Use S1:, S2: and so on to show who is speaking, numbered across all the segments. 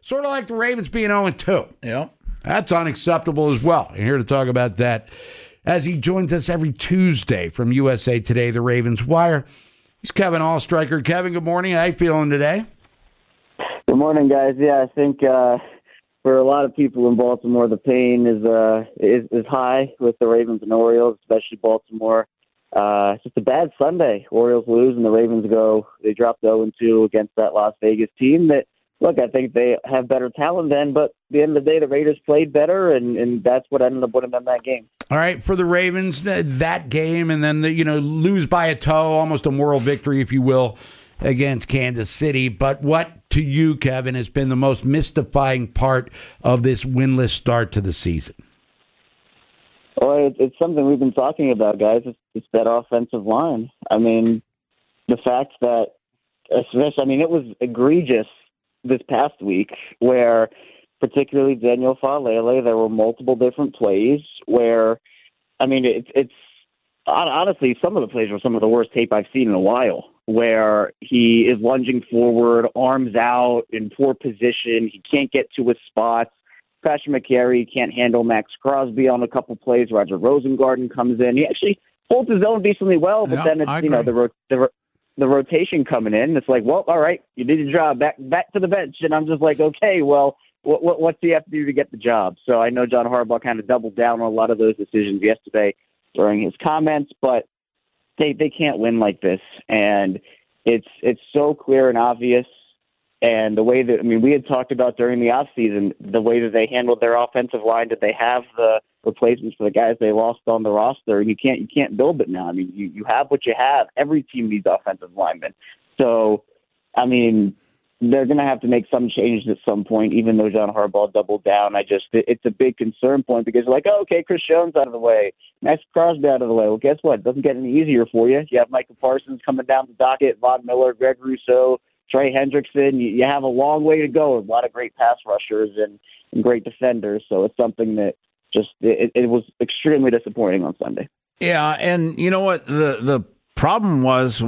S1: Sort of like the Ravens being 0-2.
S2: Yeah.
S1: That's unacceptable as well. And here to talk about that as he joins us every Tuesday from USA Today, the Ravens Wire, he's Kevin Allstriker. Kevin, good morning. How you feeling today?
S3: Good morning, guys. Yeah, I think for a lot of people in Baltimore, the pain is high with the Ravens and Orioles, especially Baltimore. It's just a bad Sunday. Orioles lose and the Ravens they dropped 0-2 against that Las Vegas team that, look, I think they have better talent then, but at the end of the day, the Raiders played better, and that's what ended up winning them that game.
S1: All right, for the Ravens, that game, and then lose by a toe, almost a moral victory, if you will, against Kansas City. But what, to you, Kevin, has been the most mystifying part of this winless start to the season?
S3: Well, it's something we've been talking about, guys. It's that offensive line. I mean, the fact that, especially, it was egregious this past week where, particularly Daniel Faalele, there were multiple different plays where, it's honestly, some of the plays were some of the worst tape I've seen in a while, where he is lunging forward, arms out, in poor position. He can't get to his spots. Patrick McCary can't handle Max Crosby on a couple plays. Roger Rosengarten comes in. He actually holds his own decently well, but then it's, the rotation coming in. It's like, well, all right, you did your job. Back to the bench. And I'm just like, okay, well, what's he have to do to get the job? So I know John Harbaugh kind of doubled down on a lot of those decisions yesterday during his comments, but they can't win like this. And it's so clear and obvious. And the way that, we had talked about during the offseason, the way that they handled their offensive line, did they have the replacements for the guys they lost on the roster? And you can't build it now. You have what you have. Every team needs offensive linemen. So, they're going to have to make some changes at some point, even though John Harbaugh doubled down. It's a big concern point because you're like, oh, okay, Chris Jones out of the way, Max Crosby out of the way. Well, guess what? It doesn't get any easier for you. You have Michael Parsons coming down the docket, Von Miller, Greg Rousseau, Trey Hendrickson. You have a long way to go. A lot of great pass rushers and great defenders. So it's something that it was extremely disappointing on Sunday.
S2: Yeah, and you know what? The problem was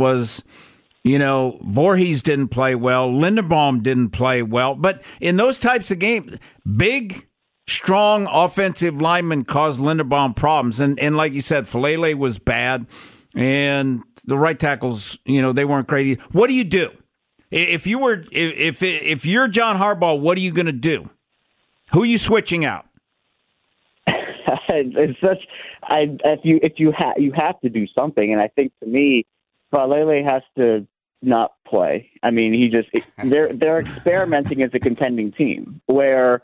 S2: Voorhees didn't play well. Linderbaum didn't play well. But in those types of games, big, strong offensive linemen caused Linderbaum problems. And like you said, Faalele was bad. And the right tackles, they weren't great either. What do you do? If you're John Harbaugh, what are you going to do? Who are you switching out?
S3: You have to do something, and I think to me, Faalele has to not play. They're experimenting as a contending team. Where,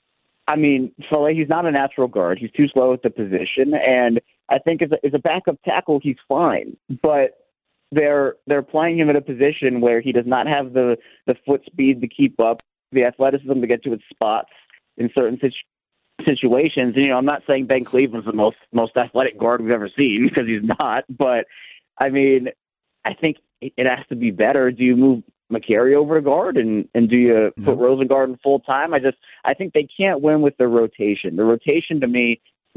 S3: Faalele, he's not a natural guard. He's too slow at the position, and I think as a backup tackle, he's fine, but they're playing him in a position where he does not have the foot speed to keep up, the athleticism to get to his spots in certain situations. And, I'm not saying Ben Cleveland's the most athletic guard we've ever seen, because he's not. But, I think it has to be better. Do you move McCary over to guard, and do you put Rosengarten full time? I think they can't win with the rotation. The rotation, to me,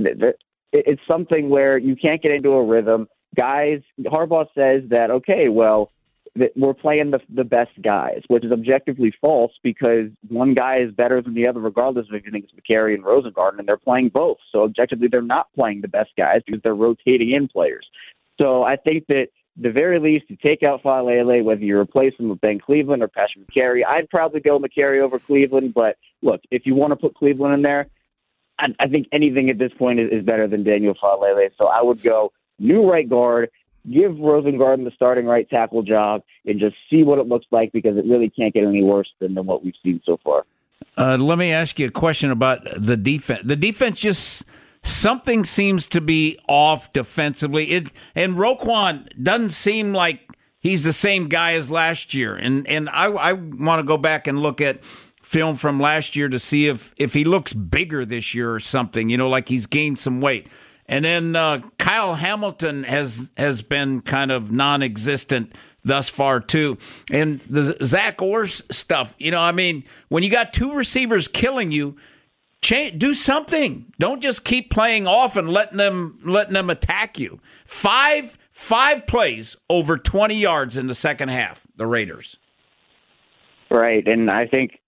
S3: it's something where you can't get into a rhythm. Guys, Harbaugh says that, okay, well, that we're playing the best guys, which is objectively false, because one guy is better than the other regardless of if you think it's McCary and Rosengarten, and they're playing both. So objectively, they're not playing the best guys because they're rotating in players. So I think that the very least, you take out Faalele, whether you replace him with Ben Cleveland or Patrick McCary. I'd probably go McCary over Cleveland, but look, if you want to put Cleveland in there, I think anything at this point is better than Daniel Faalele. So I would go new right guard, give Rosengarten the starting right tackle job, and just see what it looks like, because it really can't get any worse than what we've seen so far.
S2: Let me ask you a question about the defense. The defense just... something seems to be off defensively. And Roquan doesn't seem like he's the same guy as last year. And I want to go back and look at film from last year to see if he looks bigger this year or something, like he's gained some weight. And then Kyle Hamilton has been kind of non-existent thus far, too. And the Zach Orr stuff, when you got two receivers killing you, do something. Don't just keep playing off and letting them attack you. Five plays over 20 yards in the second half, the Raiders.
S3: Right, and I think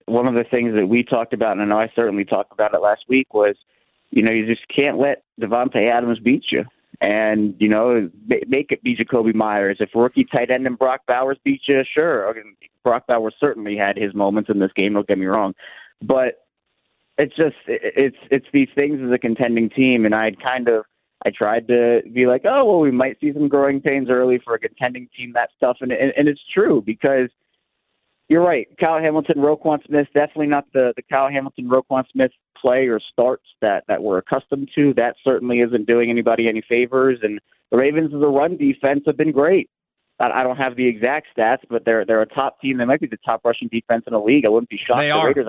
S3: one of the things that we talked about, and I know I certainly talked about it last week, was, you just can't let Devontae Adams beat you. And, make it be Jacoby Myers. If rookie tight end and Brock Bowers beat you, sure. Brock Bowers certainly had his moments in this game, don't get me wrong. But it's just, it's these things as a contending team, and I tried to be like, oh, well, we might see some growing pains early for a contending team, that stuff. And it's true, because you're right. Kyle Hamilton, Roquan Smith, definitely not the Kyle Hamilton, Roquan Smith play or starts that we're accustomed to. That certainly isn't doing anybody any favors. And the Ravens as a run defense have been great. I don't have the exact stats, but they're a top team. They might be the top rushing defense in the league. I wouldn't be shocked.
S2: They are.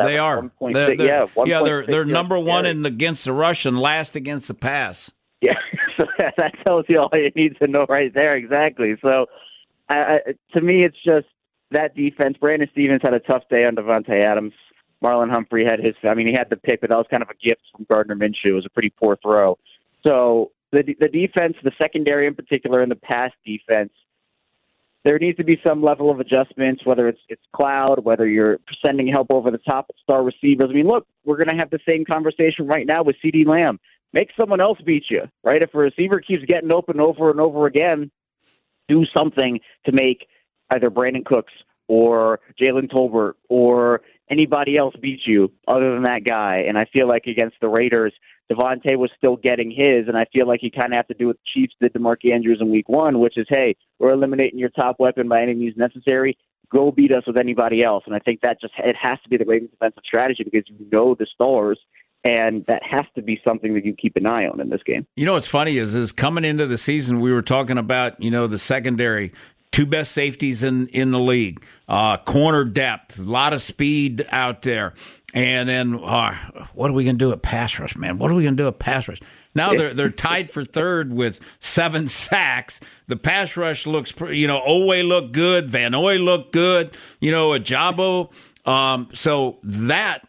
S2: They're number one against the rush and last against the pass.
S3: Yeah, so that tells you all you need to know right there. Exactly. So, to me, it's just that defense. Brandon Stevens had a tough day on Devontae Adams. Marlon Humphrey had he had the pick, but that was kind of a gift from Gardner Minshew. It was a pretty poor throw. So the defense, the secondary in particular, and the pass defense, there needs to be some level of adjustments, whether it's cloud, whether you're sending help over the top of star receivers. I mean, look, we're going to have the same conversation right now with CeeDee Lamb. Make someone else beat you, right? If a receiver keeps getting open over and over again, do something to make either Brandon Cooks or Jalen Tolbert or anybody else beat you other than that guy. And I feel like against the Raiders, Devontae was still getting his, and I feel like you kind of have to do what the Chiefs did to Mark Andrews in week 1, which is, hey, we're eliminating your top weapon by any means necessary. Go beat us with anybody else. And I think that it has to be the Ravens' defensive strategy, because the stars, and that has to be something that you keep an eye on in this game.
S2: What's funny is coming into the season, we were talking about, the secondary, two best safeties in the league, corner depth, a lot of speed out there. And then what are we going to do at pass rush, man? What are we going to do at pass rush? Now they're tied for third with 7 sacks. The pass rush looks, Owe looked good. Van Noy looked good. Ajabo. So that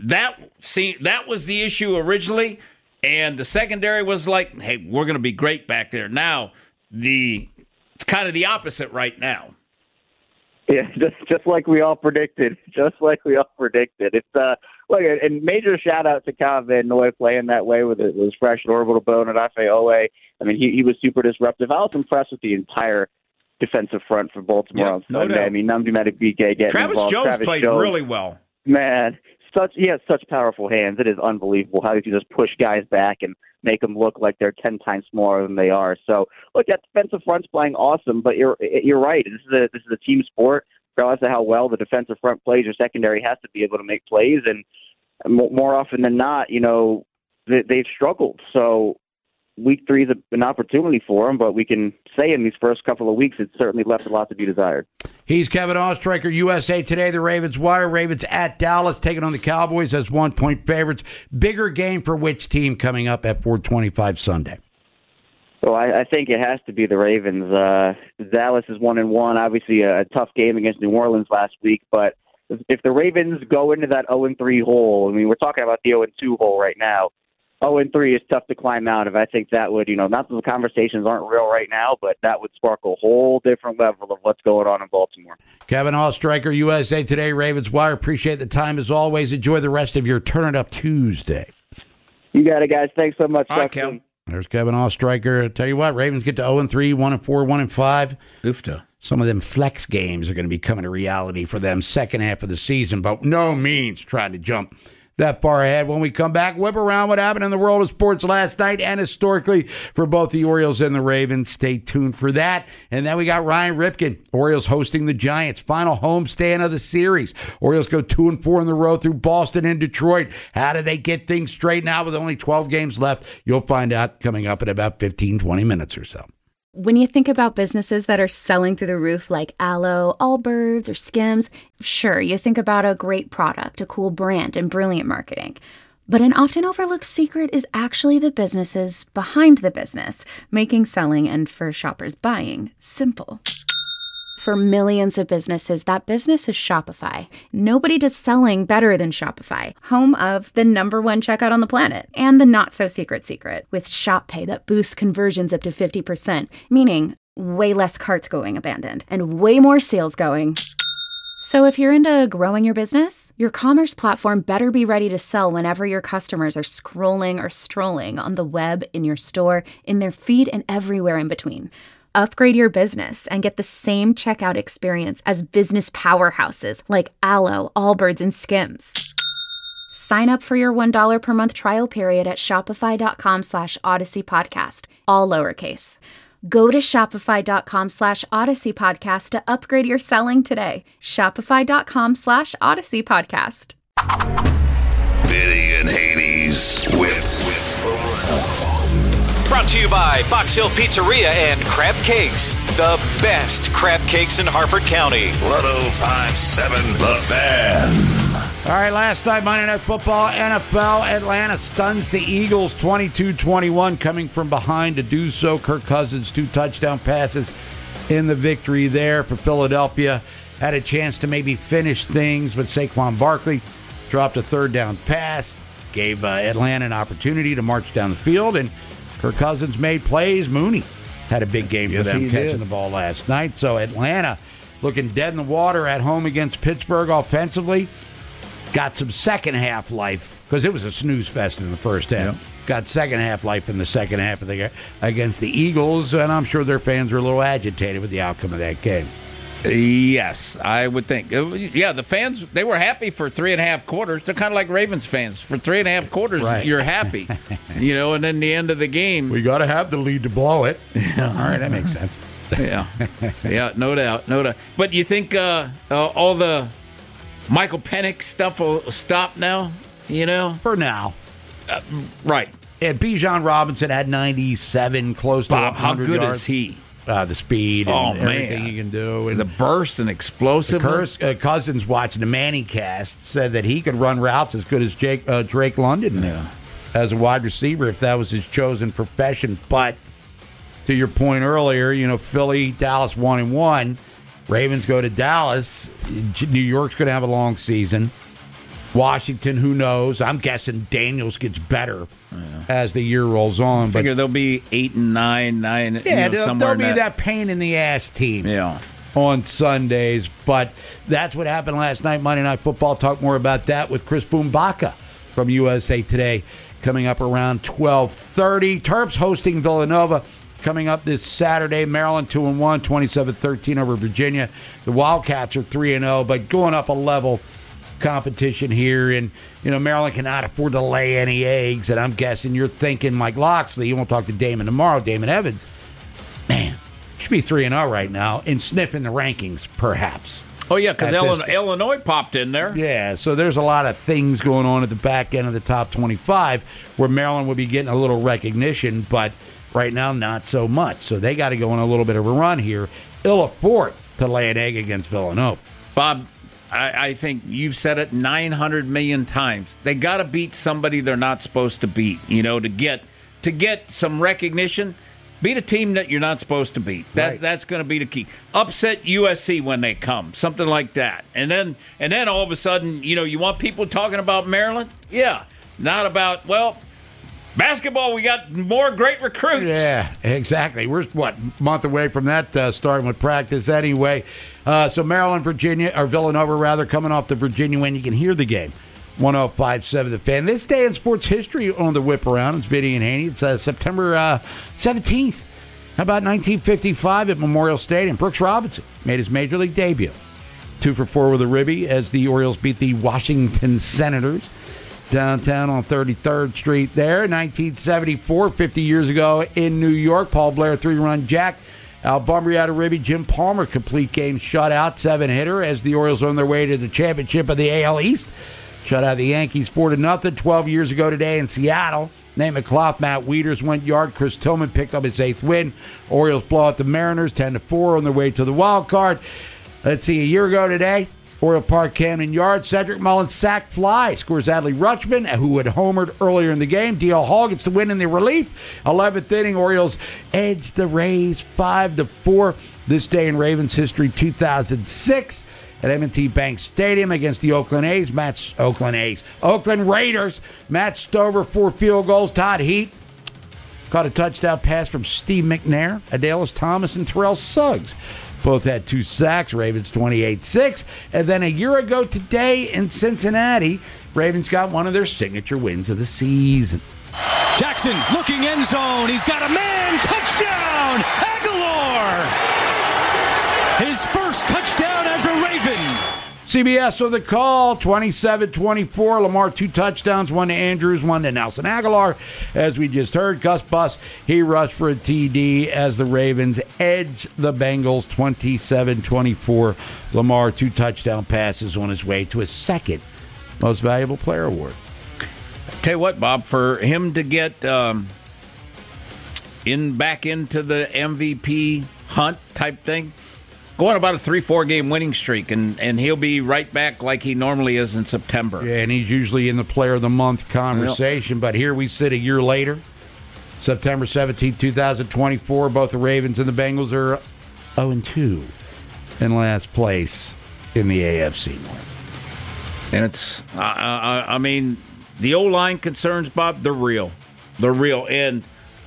S2: was the issue originally. And the secondary was like, hey, we're going to be great back there. Now, it's kind of the opposite right now.
S3: Yeah, just like we all predicted. It's look, and major shout out to Kyle Van Noy playing that way with his fresh orbital bone at Afe Owe. I mean, he was super disruptive. I was impressed with the entire defensive front for Baltimore on Sunday.
S2: No.
S3: I mean, Nnamdi Madubuike getting involved.
S2: Travis Jones played really well.
S3: Man, he has such powerful hands. It is unbelievable how he can just push guys back and make them look like they're 10 times smaller than they are. So, look, that defensive front's playing awesome, but you're right. This is a team sport. Regardless of how well the defensive front plays, your secondary has to be able to make plays, and more often than not, they've struggled. So, week 3 is an opportunity for them, but we can say in these first couple of weeks, it's certainly left a lot to be desired.
S1: He's Kevin Oestreicher, USA Today, the Ravens Wire. Ravens at Dallas, taking on the Cowboys as 1-point favorites. Bigger game for which team coming up at 4:25 Sunday?
S3: Well, I think it has to be the Ravens. Dallas is 1-1. Obviously, a tough game against New Orleans last week, but if the Ravens go into that 0-3 hole, I mean, we're talking about the 0-2 hole right now. 0-3 is tough to climb out of. I think that would, not that the conversations aren't real right now, but that would spark a whole different level of what's going on in Baltimore.
S1: Kevin Oestreicher, USA Today, Ravens Wire. Appreciate the time as always. Enjoy the rest of your Turn It Up Tuesday.
S3: You got it, guys. Thanks so much.
S2: All right, Kevin.
S1: There's Kevin Oestreicher. I tell you what, Ravens get to 0-3, 1-4, 1-5.
S2: Oofta.
S1: Some of them flex games are going to be coming to reality for them second half of the season, but no means trying to jump that far ahead. When we come back, whip around what happened in the world of sports last night and historically for both the Orioles and the Ravens. Stay tuned for that. And then we got Ryan Ripken. Orioles hosting the Giants. Final homestand of the series. Orioles go 2-4 in the row through Boston and Detroit. How do they get things straightened out with only 12 games left? You'll find out coming up in about 15, 20 minutes or so.
S4: When you think about businesses that are selling through the roof like Aloe, Allbirds, or Skims, sure, you think about a great product, a cool brand, and brilliant marketing. But an often overlooked secret is actually the businesses behind the business, making selling and for shoppers buying simple. For millions of businesses, that business is Shopify. Nobody does selling better than Shopify, home of the #1 checkout on the planet, and the not-so-secret secret, with Shop Pay that boosts conversions up to 50%, meaning way less carts going abandoned, and way more sales going So if you're into growing your business, your commerce platform better be ready to sell whenever your customers are scrolling or strolling on the web, in your store, in their feed, and everywhere in between. Upgrade your business and get the same checkout experience as business powerhouses like Allo, Allbirds, and Skims. Sign up for your $1 per month trial period at shopify.com/Odyssey Podcast, all lowercase. Go to shopify.com/Odyssey Podcast to upgrade your selling today. Shopify.com/Odyssey Podcast.
S5: Vinny and Hades with
S6: Brought to you by Box Hill Pizzeria and Crab Cakes, the best crab cakes in Harford County.
S5: 105.7 The Fan.
S1: All right, last night, Monday Night Football, NFL, Atlanta stuns the Eagles 22-21, coming from behind to do so. Kirk Cousins, 2 touchdown passes in the victory there for Philadelphia. Had a chance to maybe finish things, but Saquon Barkley dropped a 3rd down pass, gave Atlanta an opportunity to march down the field, and Kirk Cousins made plays. Mooney had a big game for them catching the ball last night. So Atlanta looking dead in the water at home against Pittsburgh offensively. Got some second-half life, because it was a snooze fest in the first half. Yep. Got second-half life in the second half against the Eagles, and I'm sure their fans were a little agitated with the outcome of that game.
S2: Yes, I would think. Yeah, the fans, they were happy for 3.5 quarters. They're kind of like Ravens fans. For 3.5 quarters, right. You're happy. And then the end of the game.
S1: We got to have the lead to blow it.
S2: Yeah.
S1: All right, that makes sense.
S2: Yeah, no doubt. But you think all the Michael Penix stuff will stop now,
S1: For now.
S2: Right.
S1: And Bijan Robinson had 97, close to 100
S2: how good
S1: yards.
S2: Is he?
S1: The speed and everything he can do. And
S2: the burst and explosiveness.
S1: Cousins, watching the Manning cast, said that he could run routes as good as Drake London as a wide receiver if that was his chosen profession. But to your point earlier, Philly, Dallas 1-1. Ravens go to Dallas. New York's going to have a long season. Washington, who knows? I'm guessing Daniels gets better as the year rolls on.
S2: I figure they'll be 8-9, 9.
S1: Yeah, they'll be that pain in the ass team on Sundays. But that's what happened last night, Monday Night Football. Talk more about that with Chris Boombaka from USA Today coming up around 12:30. Terps hosting Villanova. Coming up this Saturday, Maryland 2-1, 27-13 over Virginia. The Wildcats are 3-0, but going up a level competition here. And, Maryland cannot afford to lay any eggs. And I'm guessing you're thinking Mike Loxley. You won't talk to Damon tomorrow, Damon Evans. Man, should be 3-0 right now and sniffing the rankings, perhaps.
S2: Oh, yeah, because Illinois popped in there.
S1: Yeah, so there's a lot of things going on at the back end of the top 25 where Maryland will be getting a little recognition, but right now, not so much. So they got to go on a little bit of a run here. Ill afford to lay an egg against Villanova.
S2: Bob, I think you've said it 900 million times. They got to beat somebody they're not supposed to beat, to get some recognition. Beat a team that you're not supposed to beat. That's going to be the key. Upset USC when they come, something like that. And then all of a sudden, you want people talking about Maryland? Yeah, not about, basketball, we got more great recruits.
S1: Yeah, exactly. We're, a month away from that, starting with practice anyway. So Maryland, Villanova, rather, coming off the Virginia win. You can hear the game. 105.7 The Fan. This day in sports history on the whip around. It's Vinny and Haney. It's September 17th. How about 1955 at Memorial Stadium? Brooks Robinson made his major league debut. 2 for 4 with a ribby as the Orioles beat the Washington Senators downtown on 33rd Street there. 1974, 50 years ago in New York, Paul Blair 3-run jack. Al Bunbury out of ribby. Jim Palmer complete game shutout, 7-hitter as the Orioles on their way to the championship of the AL East. Shut out the Yankees 4-0. 12 years ago today in Seattle, Nate McClough, Matt Wieters went yard. Chris Tillman picked up his 8th win. Orioles blow out the Mariners 10-4 on their way to the wild card. Let's see, a year ago today, Oriole Park, Camden Yards, Cedric Mullins sack fly, scores Adley Rutschman, who had homered earlier in the game. D.L. Hall gets the win in the relief. 11th inning, Orioles edge the Rays 5-4. This day in Ravens history, 2006. At M&T Bank Stadium against the Oakland Raiders. Matt Stover, 4 field goals. Todd Heat caught a touchdown pass from Steve McNair, Adelis Thomas, and Terrell Suggs. Both had 2 sacks. Ravens 28-6. And then a year ago today in Cincinnati, Ravens got one of their signature wins of the season.
S7: Jackson looking end zone. He's got a man. Touchdown! Aguilar! His first touchdown as a Raven.
S1: CBS with the call, 27-24. Lamar 2 touchdowns, 1 to Andrews, 1 to Nelson Aguilar. As we just heard, Gus Bus, he rushed for a TD as the Ravens edge the Bengals 27-24. Lamar 2 touchdown passes on his way to his second Most Valuable Player award.
S2: Tell you what, Bob, for him to get back into the MVP hunt type thing, going about a 3-4 game winning streak, and he'll be right back like he normally is in September.
S1: Yeah, and he's usually in the Player of the Month conversation. But here we sit a year later, September 17, 2024. Both the Ravens and the Bengals are 0-2 in last place in the AFC North.
S2: And it's, I mean, the O-line concerns, Bob, they're real. They're real. And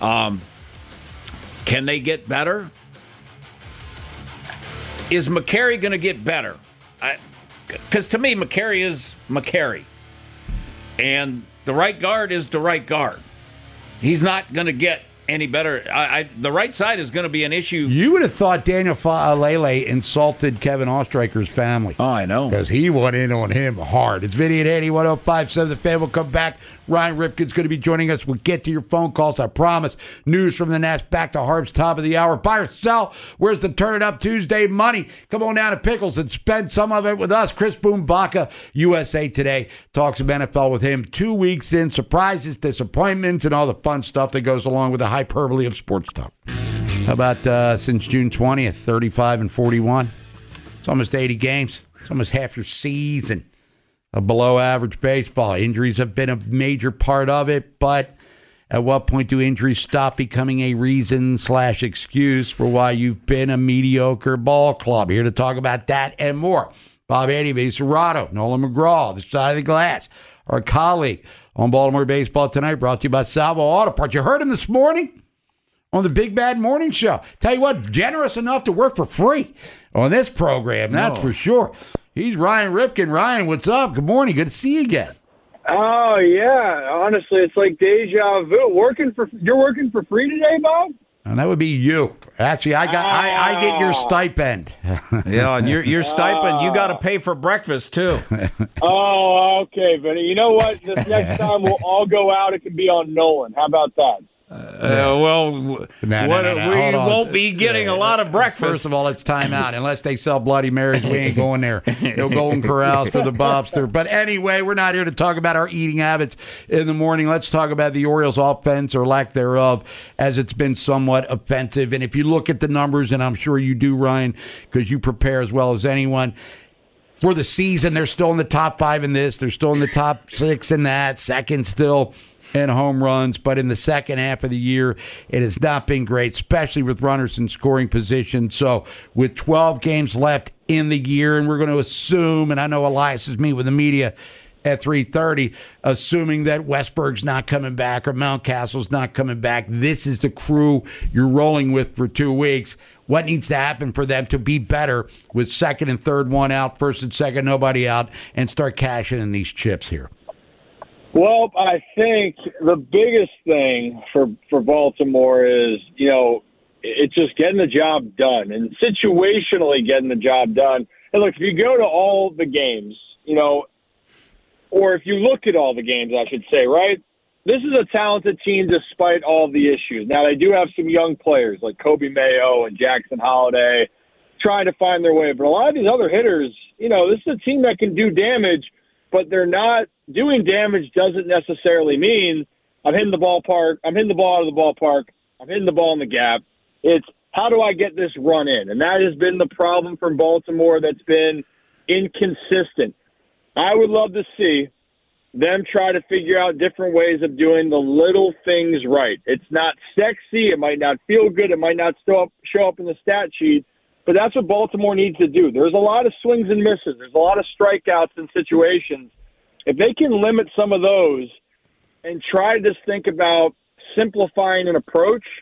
S2: can they get better? Is McCary going to get better? Because to me, McCary is McCary. And the right guard is the right guard. He's not going to get any better. The right side is going to be an issue.
S1: You would have thought Daniel Faalele insulted Kevin Oestreicher's family.
S2: Oh, I know.
S1: Because he went in on him hard. It's Vinny and Haney, 105.7 The Fan. We'll come back. Ryan Ripken's going to be joining us. We'll get to your phone calls, I promise. News from the Nash, back to Harb's top of the hour. Buy or sell? Where's the Turn It Up Tuesday money? Come on down to Pickles and spend some of it with us. Chris Boombaka, USA Today, talks of NFL with him. 2 weeks in, surprises, disappointments, and all the fun stuff that goes along with the hyperbole of sports talk. How about since June 20th, 35-41? It's almost 80 games. It's almost half your season of below-average baseball. Injuries have been a major part of it, but at what point do injuries stop becoming a reason/excuse for why you've been a mediocre ball club? Here to talk about that and more. Bob Haney, Vince Cerrato, Nolan McGraw, the side of the glass, our colleague on Baltimore Baseball Tonight, brought to you by Salvo Auto Parts. You heard him this morning on the Big Bad Morning Show. Tell you what, generous enough to work for free on this program, that's for sure. He's Ryan Ripken. Ryan, what's up? Good morning. Good to see you again.
S8: Oh, yeah. Honestly, it's like deja vu. You're working for free today, Bob?
S1: And that would be you. Actually, I get your stipend.
S2: Yeah, and your stipend, you got to pay for breakfast, too.
S8: Oh, okay. But you know what? This next time we'll all go out. It can be on Nolan. How about that?
S2: We won't be getting a lot of breakfast.
S1: First of all, it's time out. Unless they sell Bloody Marys, we ain't going there. No Golden Corrals for the Bobster. But anyway, we're not here to talk about our eating habits in the morning. Let's talk about the Orioles' offense or lack thereof, as it's been somewhat offensive. And if you look at the numbers, and I'm sure you do, Ryan, because you prepare as well as anyone, for the season, they're still in the top 5 in this. They're still in the top 6 in that. Second still in home runs, but in the second half of the year, it has not been great, especially with runners in scoring position. So with 12 games left in the year, and we're going to assume, and I know Elias is meeting with the media at 3:30, assuming that Westberg's not coming back or Mountcastle's not coming back, this is the crew you're rolling with for 2 weeks. What needs to happen for them to be better with second and third one out, first and second nobody out, and start cashing in these chips here?
S8: Well, I think the biggest thing for Baltimore is, it's just getting the job done and situationally getting the job done. And look, if you go to all the games, or if you look at all the games, I should say, right? This is a talented team despite all the issues. Now, they do have some young players like Kobe Mayo and Jackson Holiday trying to find their way. But a lot of these other hitters, this is a team that can do damage, but they're not doing damage doesn't necessarily mean I'm hitting the ballpark, I'm hitting the ball out of the ballpark, I'm hitting the ball in the gap. It's how do I get this run in? And that has been the problem from Baltimore that's been inconsistent. I would love to see them try to figure out different ways of doing the little things right. It's not sexy. It might not feel good. It might not show up in the stat sheet. But that's what Baltimore needs to do. There's a lot of swings and misses. There's a lot of strikeouts in situations. If they can limit some of those and try to just think about simplifying an approach,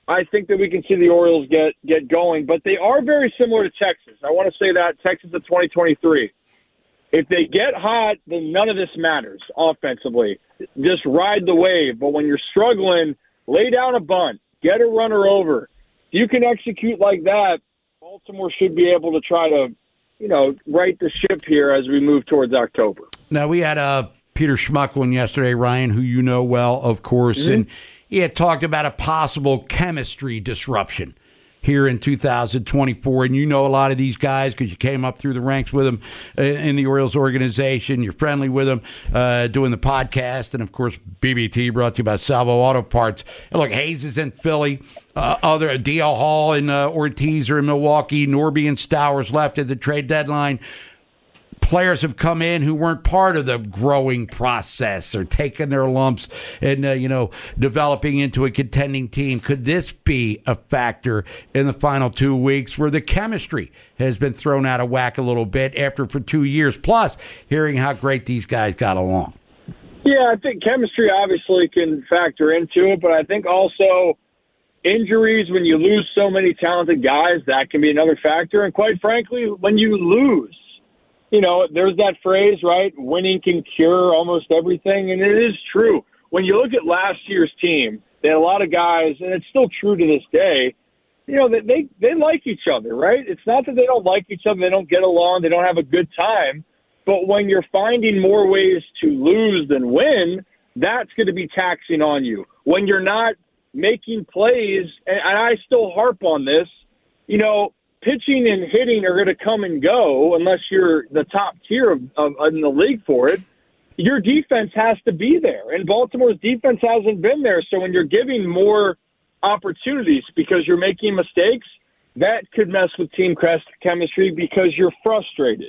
S8: I think that we can see the Orioles get going, but they are very similar to Texas. I want to say that Texas of 2023. If they get hot, then none of this matters offensively. Just ride the wave. But when you're struggling, lay down a bunt, get a runner over. If you can execute like that, Baltimore should be able to try to, right the ship here as we move towards October.
S1: Now, we had Peter Schmucklin yesterday, Ryan, who you know well, of course, and he had talked about a possible chemistry disruption here in 2024. And you know a lot of these guys because you came up through the ranks with them in the Orioles organization. You're friendly with them, doing the podcast. And, of course, BBT brought to you by Salvo Auto Parts. And look, Hayes is in Philly. Other D.L. Hall and Ortiz are in Milwaukee. Norby and Stowers left at the trade deadline. Players have come in who weren't part of the growing process or taking their lumps and, developing into a contending team. Could this be a factor in the final 2 weeks where the chemistry has been thrown out of whack a little bit for 2 years, plus hearing how great these guys got along?
S8: Yeah, I think chemistry obviously can factor into it, but I think also injuries, when you lose so many talented guys, that can be another factor. And quite frankly, when you lose, there's that phrase, right? Winning can cure almost everything. And it is true. When you look at last year's team, they had a lot of guys, and it's still true to this day, they like each other, right? It's not that they don't like each other, they don't get along, they don't have a good time. But when you're finding more ways to lose than win, that's going to be taxing on you. When you're not making plays, and I still harp on this, pitching and hitting are going to come and go unless you're the top tier in the league for it. Your defense has to be there, and Baltimore's defense hasn't been there. So when you're giving more opportunities because you're making mistakes, that could mess with team chemistry because you're frustrated,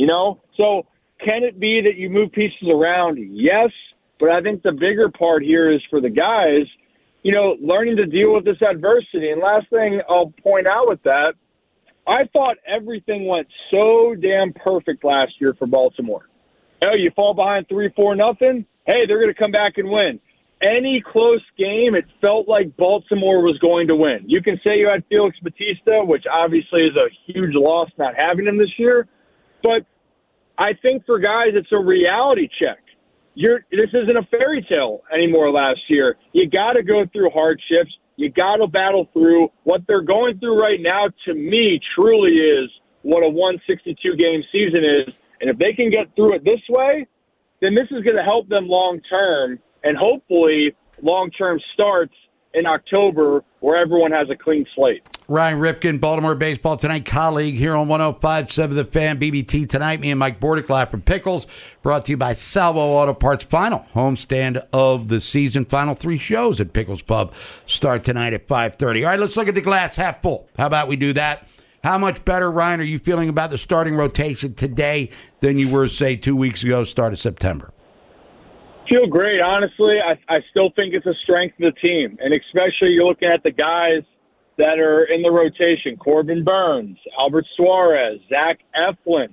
S8: So can it be that you move pieces around? Yes, but I think the bigger part here is for the guys, learning to deal with this adversity. And last thing I'll point out with that, I thought everything went so damn perfect last year for Baltimore. You fall behind 3-4-0. Hey, they're going to come back and win. Any close game, it felt like Baltimore was going to win. You can say you had Felix Bautista, which obviously is a huge loss not having him this year. But I think for guys, it's a reality check. This isn't a fairy tale anymore last year. You got to go through hardships. You got to battle through. What they're going through right now, to me, truly is what a 162-game season is. And if they can get through it this way, then this is going to help them long-term, and hopefully long-term starts in October where everyone has a clean slate.
S1: Ryan Ripken, Baltimore Baseball Tonight colleague here on 105.7 The Fan. BBT Tonight, me and Mike Bordick from Pickles, brought to you by Salvo Auto Parts. Final homestand of the season. Final 3 shows at Pickles Pub start tonight at 5:30. All right, let's look at the glass half full. How about we do that? How much better, Ryan, are you feeling about the starting rotation today than you were, say, 2 weeks ago, start of September?
S8: Feel great, honestly. I still think it's a strength of the team, and especially you're looking at the guys that are in the rotation: Corbin Burns, Albert Suarez, Zach Eflin,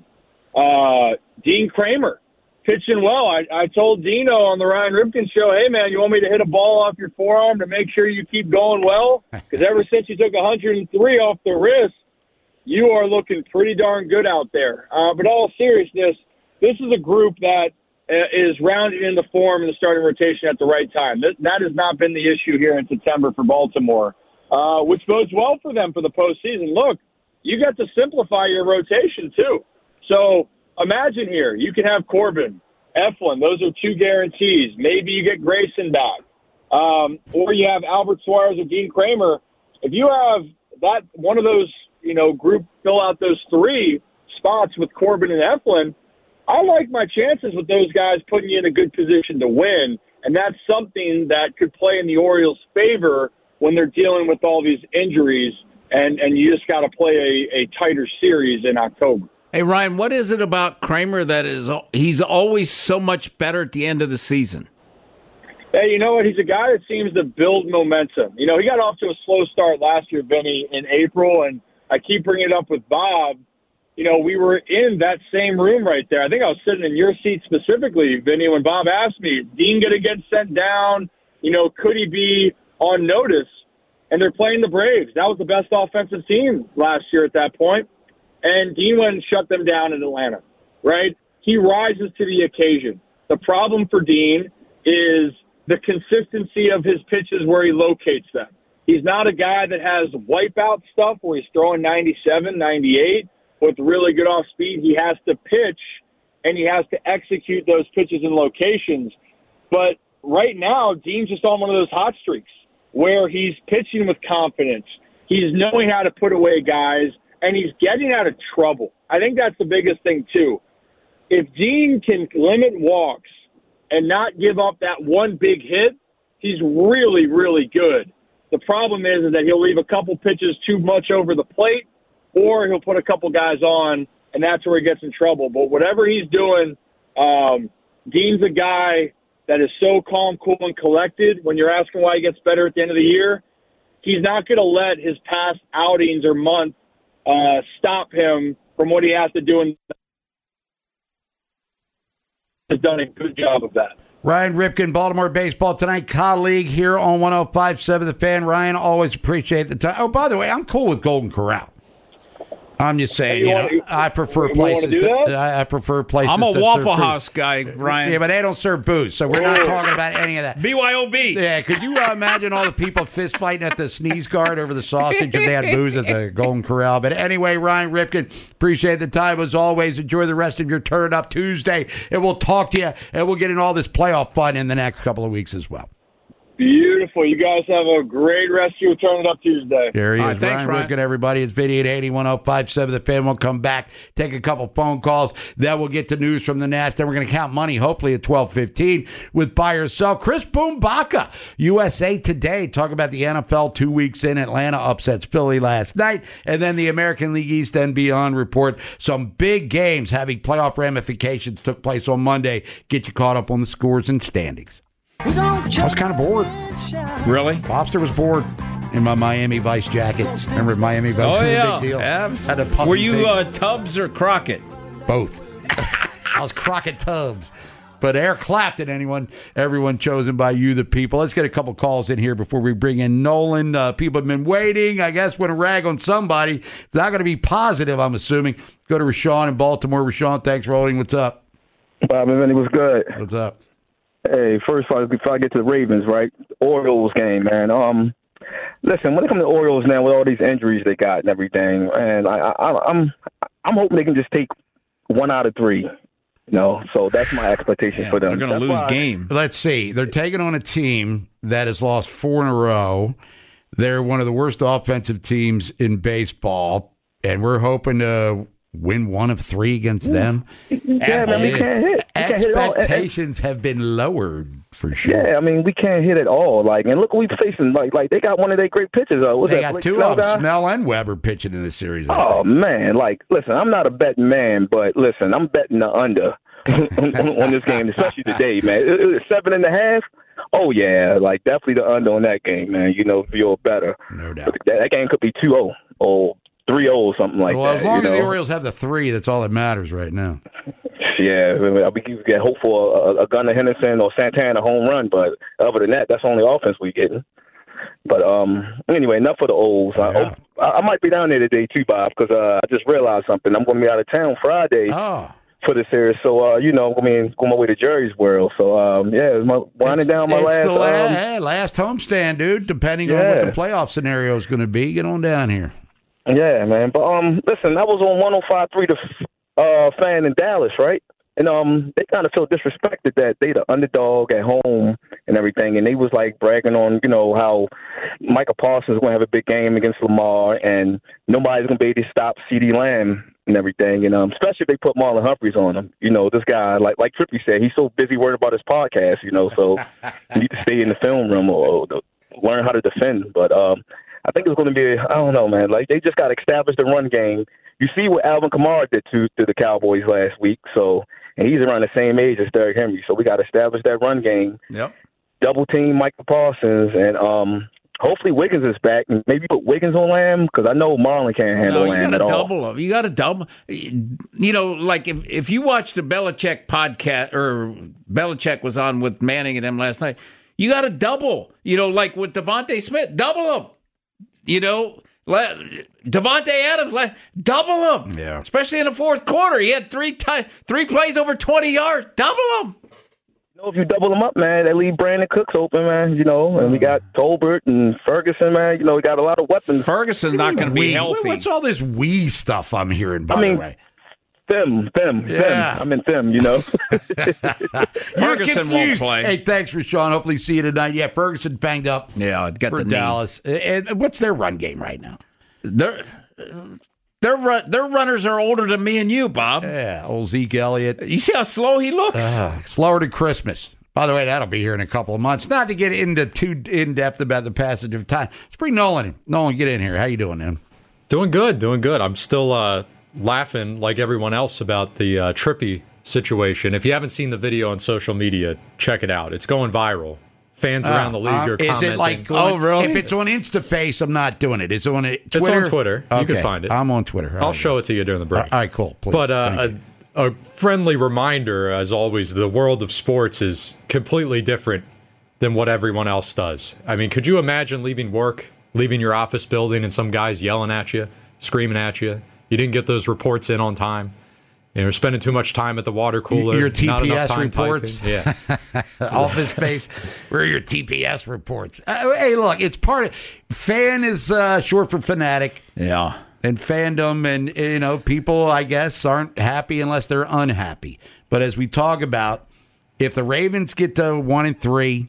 S8: Dean Kramer, pitching well. I told Dino on the Ryan Ripken show, hey, man, you want me to hit a ball off your forearm to make sure you keep going well? Because ever since you took 103 off the wrist, you are looking pretty darn good out there. But all seriousness, this is a group that is rounded into form in the starting rotation at the right time. That has not been the issue here in September for Baltimore, which bodes well for them for the postseason. Look, you got to simplify your rotation, too. So imagine here, you can have Corbin, Eflin. Those are 2 guarantees. Maybe you get Grayson back. Or you have Albert Suarez or Dean Kramer. If you have that one of those, group fill out those 3 spots with Corbin and Eflin, I like my chances with those guys putting you in a good position to win, and that's something that could play in the Orioles' favor when they're dealing with all these injuries, and you just got to play a tighter series in October.
S2: Hey, Ryan, what is it about Kramer that he's always so much better at the end of the season?
S8: Hey, you know what? He's a guy that seems to build momentum. He got off to a slow start last year, Vinny, in April, and I keep bringing it up with Bob. We were in that same room right there. I think I was sitting in your seat specifically, Vinny, when Bob asked me, is Dean going to get sent down? Could he be on notice? and they're playing the Braves. That was the best offensive team last year at that point, and Dean went and shut them down in Atlanta, right? He rises to the occasion. The problem for Dean is the consistency of his pitches where he locates them. He's not a guy that has wipeout stuff where he's throwing 97, 98 with really good off speed. He has to pitch, and he has to execute those pitches and locations. But right now, Dean's just on one of those hot streaks where he's pitching with confidence. He's knowing how to put away guys, and he's getting out of trouble. I think that's the biggest thing, too. If Dean can limit walks and not give up that one big hit, he's really, really good. The problem is that he'll leave a couple pitches too much over the plate, or he'll put a couple guys on, and that's where he gets in trouble. But whatever he's doing, Dean's a guy that is so calm, cool, and collected. When you're asking why he gets better at the end of the year, he's not going to let his past outings or months stop him from what he has to do. And has done a good job of that.
S1: Ryan Ripken, Baltimore Baseball Tonight colleague here on 105.7 The Fan. Ryan, always appreciate the time. Oh, by the way, I'm cool with Golden Corral. I'm just saying, I prefer places. I prefer places.
S2: I'm a Waffle House guy, Ryan.
S1: Yeah, but they don't serve booze, so we're not talking about any of that.
S2: BYOB.
S1: Yeah, could you imagine all the people fist fighting at the sneeze guard over the sausage if they had booze at the Golden Corral? But anyway, Ryan Ripken, appreciate the time as always. Enjoy the rest of your Turn It Up Tuesday, and we'll talk to you, and we'll get in all this playoff fun in the next couple of weeks as well.
S8: Beautiful. You guys have a great rest of your Turn It Up Tuesday.
S1: There he is.
S2: Thanks,
S1: Ryan Ripken, everybody. It's Vinny at 80-1057. The Fan will come back, take a couple phone calls. Then we'll get to news from the Nats. Then we're going to count money, hopefully at 12:15 with Buy or Sell. Chris Boombaka, USA Today, talk about the NFL 2 weeks in. Atlanta upsets Philly last night. And then the American League East and Beyond report. Some big games having playoff ramifications took place on Monday. Get you caught up on the scores and standings. I was kind of bored.
S2: Really?
S1: Lobster was bored in my Miami Vice jacket. Remember Miami Vice?
S2: Oh, yeah.
S1: Big deal.
S2: Had
S1: a puffy
S2: Were you
S1: face.
S2: Tubbs or Crockett?
S1: Both. I was Crockett Tubbs. But Eric Clapton, everyone chosen by you, the people. Let's get a couple calls in here before we bring in Nolan. People have been waiting. I guess when a rag on somebody, it's not going to be positive, I'm assuming. Go to Rashawn in Baltimore. Rashawn, thanks for holding. What's up?
S9: Bob, it was good.
S1: What's up?
S9: Hey, first, before I get to the Ravens, right? Orioles game, man. Listen, when it comes to Orioles now, with all these injuries they got and everything, and I'm hoping they can just take 1 out of 3. So that's my expectation for them.
S2: They're going to lose game.
S1: Let's see. They're taking on a team that has lost 4 in a row. They're one of the worst offensive teams in baseball, and we're hoping to win 1 of 3 against them.
S9: Yeah, man, we can't hit.
S1: Expectations have been lowered for sure.
S9: Yeah, I mean, we can't hit at all. And look what we're facing. Like they got one of their great pitchers.
S1: They got 2 of them, Snell and Weber, pitching in this series.
S9: Oh man, listen, I'm not a betting man, but listen, I'm betting the under on this game, especially today, man. It was 7.5. Oh yeah, definitely the under on that game, man. Feel better.
S1: No doubt.
S9: That game could be 2-0 or 3-0 or something like that.
S1: Well, as long as the Orioles have the 3, that's all that matters right now.
S9: Yeah, we get hope for a Gunnar Henderson or Santana home run, but other than that, that's the only offense we're getting. But anyway, enough for the O's.
S1: Yeah.
S9: I might be down there today too, Bob, because I just realized something. I'm going to be out of town Friday for the series, so going my way to Jerry's World. So winding down my last.
S1: It's the last homestand, dude. Depending on what the playoff scenario is going to be, get on down here.
S9: Yeah, man. But listen, I was on 105.3 the Fan in Dallas, right? And they kind of feel disrespected that they the underdog at home and everything, and they was bragging on how Micah Parsons is going to have a big game against Lamar, and nobody's going to be able to stop CeeDee Lamb and everything, and especially if they put Marlon Humphreys on him. This guy, like Trippy said, he's so busy worried about his podcast, so you need to stay in the film room or learn how to defend. But I think it's going to be, I don't know, man. They just got to establish the run game. You see what Alvin Kamara did to the Cowboys last week, and he's around the same age as Derrick Henry. So we got to establish that run game.
S2: Yep. Double
S9: team Micah Parsons, and hopefully Wiggins is back. And maybe put Wiggins on Lamb, because I know Marlon can't handle Lamb at all.
S2: You got to double. If you watched the Belichick podcast, or Belichick was on with Manning and them last night, you got to double. Like with Devontae Smith, double him. Devontae Adams, double him.
S1: Yeah.
S2: Especially in the fourth quarter. He had three plays over 20 yards. Double him.
S9: If you double them up, man, they leave Brandon Cooks open, man, and we got Tolbert and Ferguson, man. We got a lot of weapons.
S2: Ferguson's not going to be healthy.
S1: What's all this we stuff I'm hearing, by the way?
S9: Them. I meant them,
S2: Ferguson won't play.
S1: Hey, thanks, Rashawn. Hopefully see you tonight. Yeah, Ferguson banged up
S2: for
S1: Dallas. And what's their run game right now?
S2: Their runners are older than me and you, Bob.
S1: Yeah, old Zeke Elliott.
S2: You see how slow he looks?
S1: Slower than Christmas. By the way, that'll be here in a couple of months. Not to get into too in-depth about the passage of time. Let's bring Nolan in. Nolan, get in here. How you doing, man?
S10: Doing good. I'm still laughing like everyone else about the Trippy situation. If you haven't seen the video on social media, check it out. It's going viral. Fans around the league are commenting.
S1: Is it like
S2: really?
S1: If it's on InstaFace, I'm not doing it. It's on Twitter?
S10: It's on Twitter.
S1: Okay.
S10: You can find it.
S1: I'm on Twitter.
S10: I'll show it to you during the break.
S1: All right, cool. Please.
S10: But a friendly reminder, as always, the world of sports is completely different than what everyone else does. I mean, could you imagine leaving work, leaving your office building, and some guys yelling at you, screaming at you? You didn't get those reports in on time. You're spending too much time at the water cooler.
S1: Your
S10: not enough
S1: TPS
S10: time
S1: reports?
S10: typing. Yeah.
S1: Office space. Where are your TPS reports? Hey, look, it's part of... Fan is short for fanatic.
S2: Yeah.
S1: And fandom, and, people, I guess, aren't happy unless they're unhappy. But as we talk about, if the Ravens get to 1-3,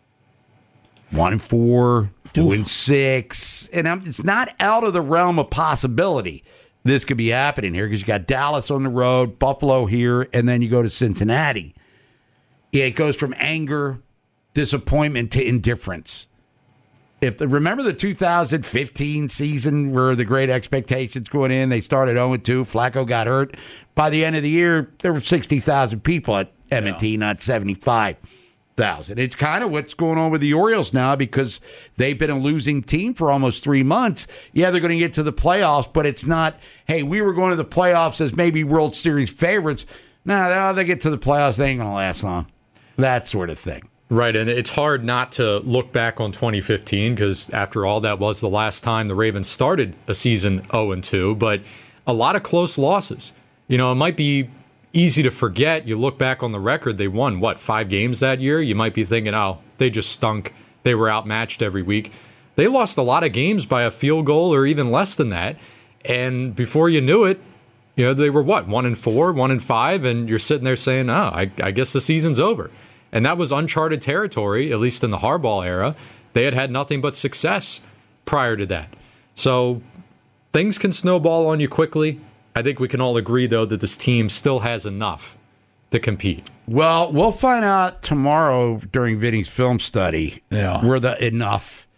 S1: 1-4, 2-6, and it's not out of the realm of possibility this could be happening here, because you got Dallas on the road, Buffalo here, and then you go to Cincinnati. Yeah, it goes from anger, disappointment to indifference. Remember the 2015 season where the great expectations going in, they started 0-2, Flacco got hurt. By the end of the year, there were 60,000 people at M&T, not 75,000. It's kind of what's going on with the Orioles now, because they've been a losing team for almost 3 months. Yeah, they're going to get to the playoffs, but it's not, hey, we were going to the playoffs as maybe World Series favorites. No, they get to the playoffs, they ain't going to last long. That sort of thing.
S10: Right, and it's hard not to look back on 2015, because after all, that was the last time the Ravens started a season 0-2, but a lot of close losses. It might be easy to forget. You look back on the record, they won, 5 games that year? You might be thinking, they just stunk. They were outmatched every week. They lost a lot of games by a field goal or even less than that. And before you knew it, they were 1-4, 1-5, and you're sitting there saying, I guess the season's over. And that was uncharted territory, at least in the Harbaugh era. They had nothing but success prior to that. So things can snowball on you quickly. I think we can all agree, though, that this team still has enough to compete.
S1: Well, we'll find out tomorrow during Vinny's film study where the enough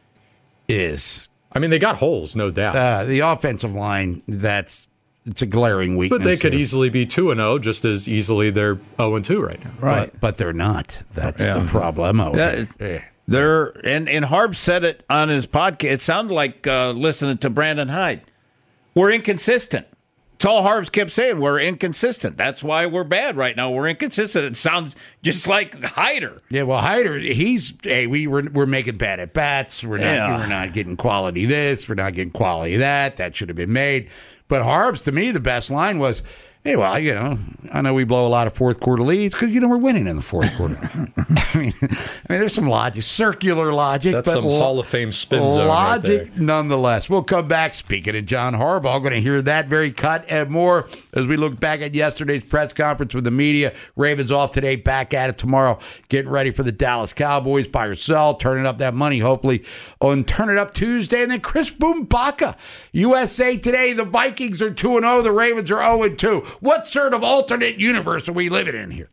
S1: is.
S10: I mean, they got holes, no doubt.
S1: The offensive line, it's a glaring weakness.
S10: But they could easily be 2-0, just as easily they're 0-2 right now.
S1: Right, but they're not. That's the problem.
S2: They're and Harb said it on his podcast. It sounded like listening to Brandon Hyde. We're inconsistent. It's all Harbs kept saying. We're inconsistent. That's why we're bad right now. We're inconsistent. It sounds just like Hyder.
S1: Yeah, well, Hyder, we're making bad at bats. We're not getting quality this. We're not getting quality that. That should have been made. But Harbs, to me, the best line was, hey, well, I know we blow a lot of fourth quarter leads because, we're winning in the fourth quarter. I mean, there's some logic, circular logic.
S10: That's some Hall of Fame spin zone
S1: logic,
S10: right there.
S1: Nonetheless. We'll come back. Speaking of John Harbaugh, going to hear that very cut and more as we look back at yesterday's press conference with the media. Ravens off today, back at it tomorrow. Getting ready for the Dallas Cowboys. Buy or sell, turning up that money, hopefully, on Turn It Up Tuesday. And then Chris Boumbaka. USA Today, the Vikings are 2-0. The Ravens are 0-2. What sort of alternate universe are we living in here?